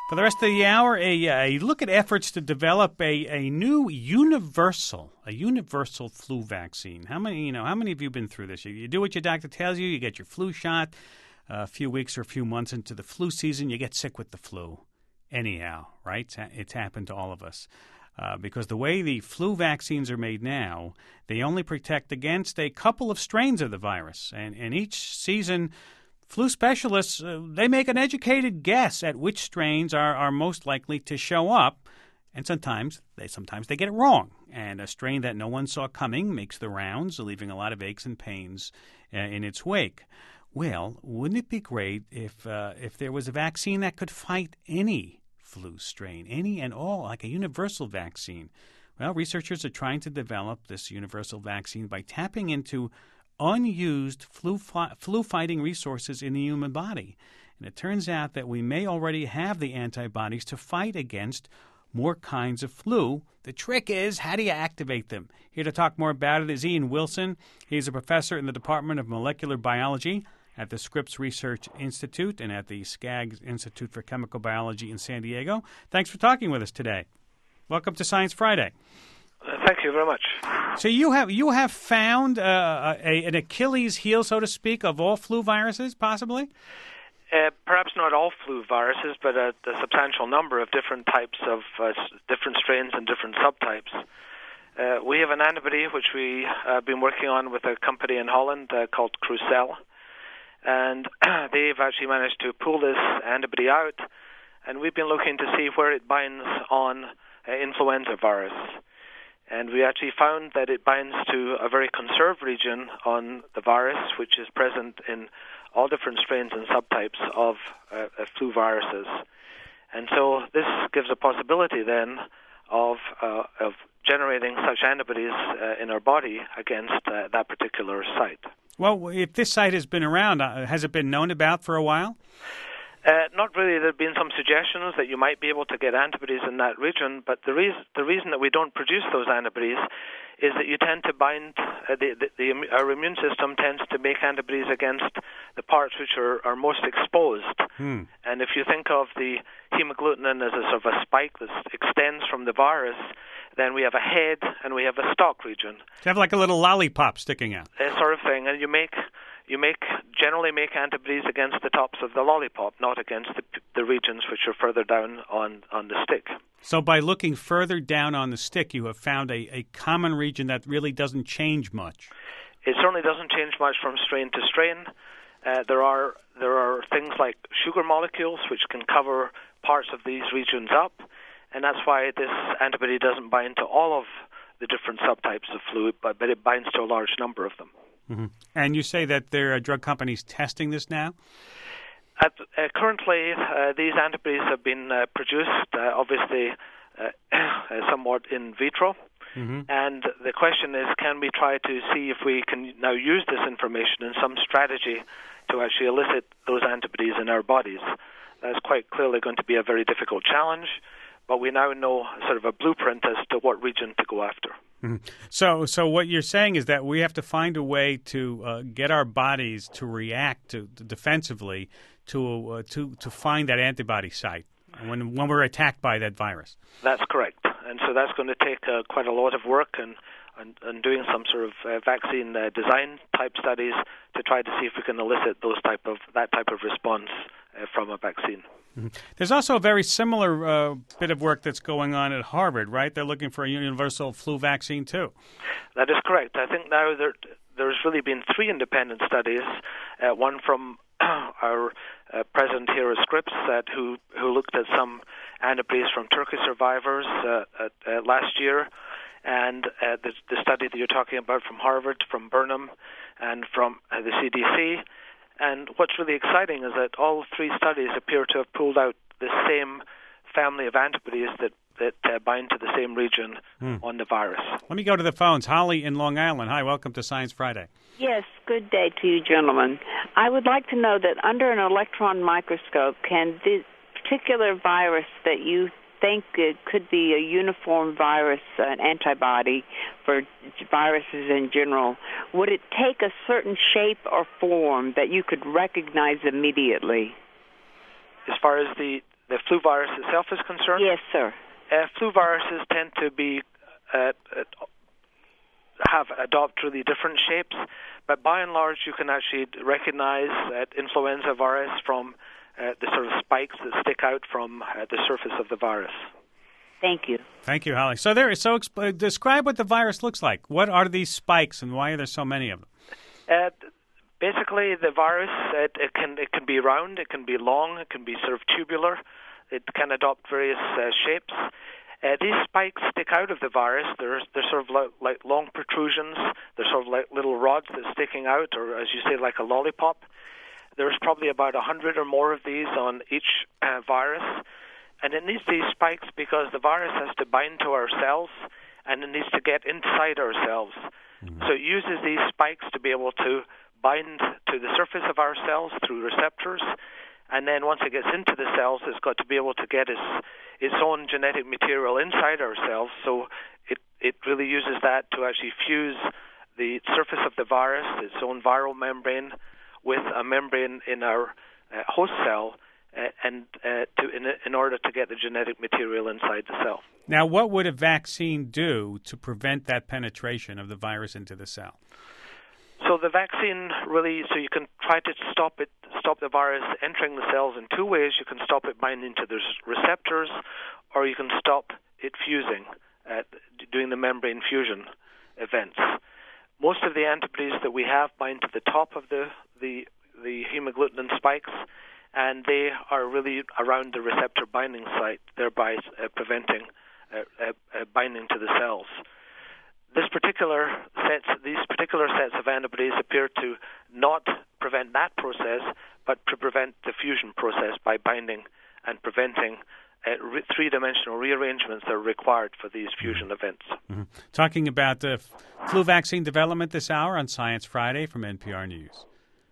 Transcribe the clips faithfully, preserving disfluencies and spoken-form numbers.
For the rest of the hour, a, a look at efforts to develop a, a new universal, a universal flu vaccine. How many, you know, how many of you have been through this? You, you do what your doctor tells you. You get your flu shot. Uh, a few weeks or a few months into the flu season, you get sick with the flu. Anyhow, right? It's, it's happened to all of us. Uh, because the way the flu vaccines are made now, they only protect against a couple of strains of the virus. And, and each season, flu specialists, uh, they make an educated guess at which strains are, are most likely to show up. And sometimes they sometimes they get it wrong. And a strain that no one saw coming makes the rounds, leaving a lot of aches and pains uh, in its wake. Well, wouldn't it be great if uh, if there was a vaccine that could fight any flu strain, any and all, like a universal vaccine? Well, researchers are trying to develop this universal vaccine by tapping into unused flu fi- flu-fighting resources in the human body. And it turns out that we may already have the antibodies to fight against more kinds of flu. The trick is, how do you activate them? Here to talk more about it is Ian Wilson. He's a professor in the Department of Molecular Biology at the Scripps Research Institute and at the Skaggs Institute for Chemical Biology in San Diego. Thanks for talking with us today. Welcome to Science Friday. Uh, thank you very much. So you have you have found uh, a, an Achilles heel, so to speak, of all flu viruses, possibly? Uh, perhaps not all flu viruses, but a, a substantial number of different types of uh, different strains and different subtypes. Uh, we have an antibody which we have uh, been working on with a company in Holland uh, called Crucell. And they've actually managed to pull this antibody out, and we've been looking to see where it binds on uh, influenza virus. And we actually found that it binds to a very conserved region on the virus, which is present in all different strains and subtypes of uh, uh, flu viruses. And so this gives a possibility then of uh, of generating such antibodies uh, in our body against uh, that particular site. Well, if this site has been around, uh, has it been known about for a while? Uh, not really. There have been some suggestions that you might be able to get antibodies in that region, but the, reason the reason that we don't produce those antibodies is that you tend to bind, uh, the, the, the, our immune system tends to make antibodies against the parts which are, are most exposed. Hmm. And if you think of the hemagglutinin as a sort of a spike that extends from the virus, then we have a head and we have a stalk region. You have like a little lollipop sticking out. That sort of thing, and you make you make generally make antibodies against the tops of the lollipop, not against the, the regions which are further down on, on the stick. So by looking further down on the stick, you have found a, a common region that really doesn't change much. It certainly doesn't change much from strain to strain. Uh, there are there are things like sugar molecules which can cover parts of these regions up, and that's why this antibody doesn't bind to all of the different subtypes of flu, but, but it binds to a large number of them. Mm-hmm. And you say that there are drug companies testing this now? At, uh, currently, uh, these antibodies have been uh, produced, uh, obviously, uh, somewhat in vitro. Mm-hmm. And the question is, can we try to see if we can now use this information in some strategy to actually elicit those antibodies in our bodies? That's quite clearly going to be a very difficult challenge, but we now know sort of a blueprint as to what region to go after. Mm-hmm. So, so what you're saying is that we have to find a way to uh, get our bodies to react to, to defensively to uh, to to find that antibody site when when we're attacked by that virus. That's correct, and so that's going to take uh, quite a lot of work and. And, and doing some sort of uh, vaccine uh, design type studies to try to see if we can elicit those type of that type of response uh, from a vaccine. Mm-hmm. There's also a very similar uh, bit of work that's going on at Harvard, right? They're looking for a universal flu vaccine too. That is correct. I think now there there's really been three independent studies. Uh, one from our uh, president here at Scripps, uh, who who looked at some antibodies from Turkish survivors uh, at, uh, last year. And uh, the, the study that you're talking about from Harvard, from Burnham, and from uh, the C D C. And what's really exciting is that all three studies appear to have pulled out the same family of antibodies that, that uh, bind to the same region hmm. on the virus. Let me go to the phones. Holly in Long Island. Hi, welcome to Science Friday. Yes, good day to you, gentlemen. I would like to know that under an electron microscope, can this particular virus that you think it could be a uniform virus, an antibody for viruses in general, would it take a certain shape or form that you could recognize immediately? As far as the the flu virus itself is concerned? Yes, sir. Uh, flu viruses tend to be uh, have adopt really different shapes, but by and large, you can actually recognize uh, influenza virus from uh, the sort of spikes that stick out from uh, the surface of the virus. Thank you. Thank you, Holly. So there. So exp- describe what the virus looks like. What are these spikes, and why are there so many of them? Uh, basically, the virus it, it can it can be round, it can be long, it can be sort of tubular. It can adopt various uh, shapes. Uh, these spikes stick out of the virus. They're they're sort of like, like long protrusions. They're sort of like little rods that's sticking out, or as you say, like a lollipop. There's probably about a hundred or more of these on each uh, virus. And it needs these spikes because the virus has to bind to our cells, and it needs to get inside our cells. Mm-hmm. So it uses these spikes to be able to bind to the surface of our cells through receptors, and then once it gets into the cells, it's got to be able to get its its own genetic material inside our cells. So it, it really uses that to actually fuse the surface of the virus, its own viral membrane, with a membrane in our uh, host cell, Uh, and uh, to, in, in order to get the genetic material inside the cell. Now, what would a vaccine do to prevent that penetration of the virus into the cell? So the vaccine really, so you can try to stop it, stop the virus entering the cells in two ways. You can stop it binding to the receptors, or you can stop it fusing, uh, doing the membrane fusion events. Most of the antibodies that we have bind to the top of the the, the hemagglutinin spikes, and they are really around the receptor binding site, thereby uh, preventing uh, uh, uh, binding to the cells. This particular sets, these particular sets of antibodies appear to not prevent that process, but to prevent the fusion process by binding and preventing uh, re- three-dimensional rearrangements that are required for these fusion events. Mm-hmm. Talking about the flu vaccine development this hour on Science Friday from N P R News.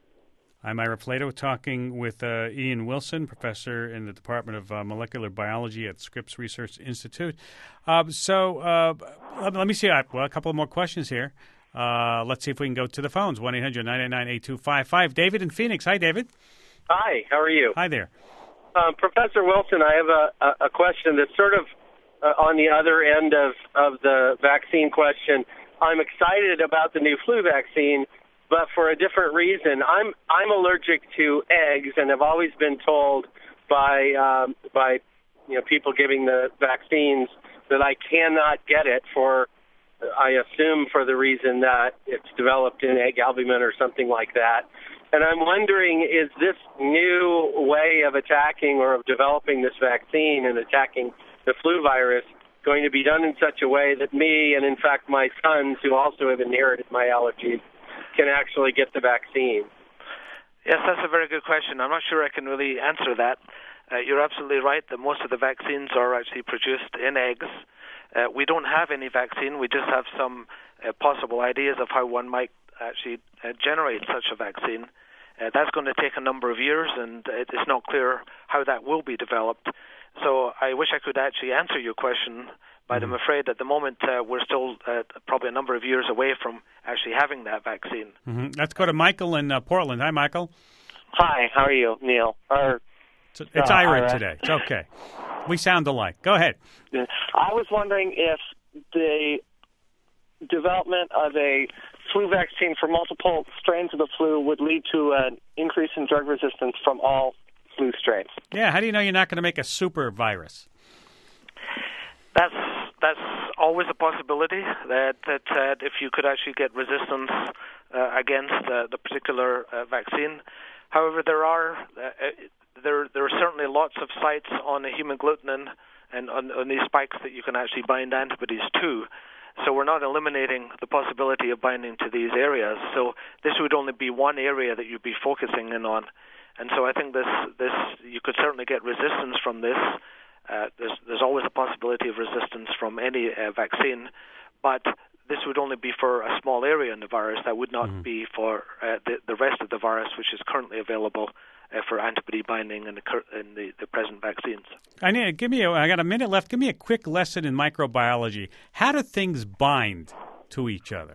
I'm Ira Flato, talking with uh, Ian Wilson, professor in the Department of uh, Molecular Biology at Scripps Research Institute. Uh, so uh, let, let me see. I, well, a couple of more questions here. Uh, let's see if we can go to the phones. one eight hundred nine nine nine eight two five five. David in Phoenix. Hi, David. Hi. How are you? Hi there. Um, Professor Wilson, I have a, a question that's sort of uh, on the other end of, of the vaccine question. I'm excited about the new flu vaccine, but for a different reason. I'm I'm allergic to eggs, and have always been told by um, by you know people giving the vaccines that I cannot get it for, I assume, for the reason that it's developed in egg albumin or something like that. And I'm wondering, is this new way of attacking or of developing this vaccine and attacking the flu virus going to be done in such a way that me and, in fact, my sons, who also have inherited my allergies, can actually get the vaccine? Yes, that's a very good question. I'm not sure I can really answer that. Uh, you're absolutely right that most of the vaccines are actually produced in eggs. Uh, we don't have any vaccine. We just have some uh, possible ideas of how one might actually uh, generate such a vaccine. Uh, that's going to take a number of years, and it is not clear how that will be developed. So I wish I could actually answer your question, but I'm afraid at the moment uh, we're still uh, probably a number of years away from actually having that vaccine. Mm-hmm. Let's go to Michael in uh, Portland. Hi, Michael. Hi, how are you, Neil? Or, it's it's uh, Ira, Ira today. It's okay. We sound alike. Go ahead. I was wondering if the development of a flu vaccine for multiple strains of the flu would lead to an increase in drug resistance from all flu strains. Yeah, how do you know you're not going to make a super virus? That's that's always a possibility, that that uh, if you could actually get resistance uh, against uh, the particular uh, vaccine. However, there are uh, there there are certainly lots of sites on the hemagglutinin and on, on these spikes that you can actually bind antibodies to. So we're not eliminating the possibility of binding to these areas. So this would only be one area that you'd be focusing in on. And so I think this this you could certainly get resistance from this. Uh, there's, there's always a possibility of resistance from any uh, vaccine, but this would only be for a small area in the virus. That would not mm-hmm. be for uh, the, the rest of the virus, which is currently available uh, for antibody binding in the, in the, the present vaccines. I need give me. A, I got a minute left. Give me a quick lesson in microbiology. How do things bind to each other?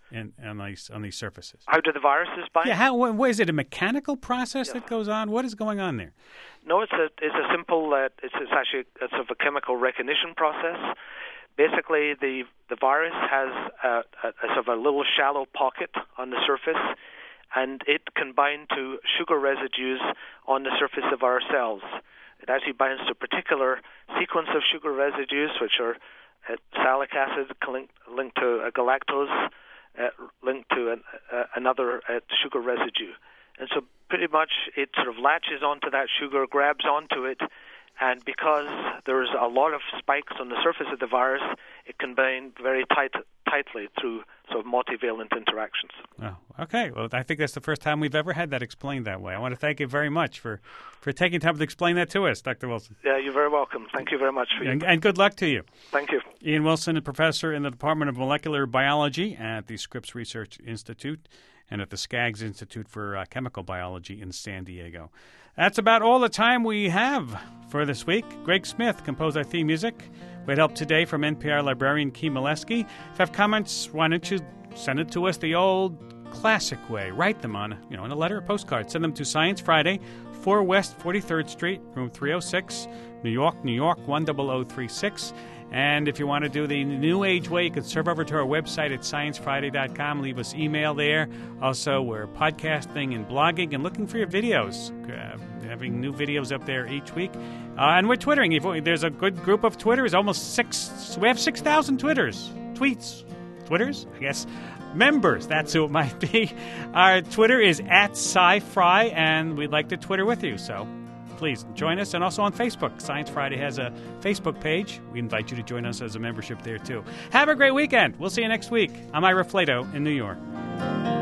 in, on these on these surfaces. How do the viruses bind? Yeah, how what, what, is it a mechanical process Yes. that goes on? What is going on there? No, it's a it's a simple. Uh, it's, it's actually a sort of a chemical recognition process. Basically, the the virus has a, a, a sort of a little shallow pocket on the surface, and it can bind to sugar residues on the surface of our cells. It actually binds to a particular sequence of sugar residues, which are uh, salic acid linked, linked to a galactose, uh, linked to an, uh, another uh, sugar residue. And so pretty much it sort of latches onto that sugar, grabs onto it, and because there's a lot of spikes on the surface of the virus, it can bind very tight, tightly through sort of multivalent interactions. Oh, okay. Well, I think that's the first time we've ever had that explained that way. I want to thank you very much for, for taking time to explain that to us, Doctor Wilson. Yeah, you're very welcome. Thank you very much for and, your... and good luck to you. Thank you. Ian Wilson, a professor in the Department of Molecular Biology at the Scripps Research Institute and at the Skaggs Institute for uh, Chemical Biology in San Diego. That's about all the time we have for this week. Greg Smith composed our theme music. We had help today from N P R librarian Key Molesky. If you have comments, why don't you send it to us the old classic way? Write them on, you know, in a letter or postcard. Send them to Science Friday, four West forty-third Street, room three oh six, New York, New York, one zero zero three six. And if you want to do the New Age way, you can serve over to our website at science friday dot com. Leave us email there. Also, we're podcasting and blogging and looking for your videos. Uh, having new videos up there each week. Uh, and we're Twittering. If there's a good group of Twitters, almost six. We have six thousand Twitters. Tweets. Twitters, I guess. Members, that's who it might be. Our Twitter is at SciFri, and we'd like to Twitter with you, so please join us. And also on Facebook. Science Friday has a Facebook page. We invite you to join us as a membership there, too. Have a great weekend. We'll see you next week. I'm Ira Flato in New York.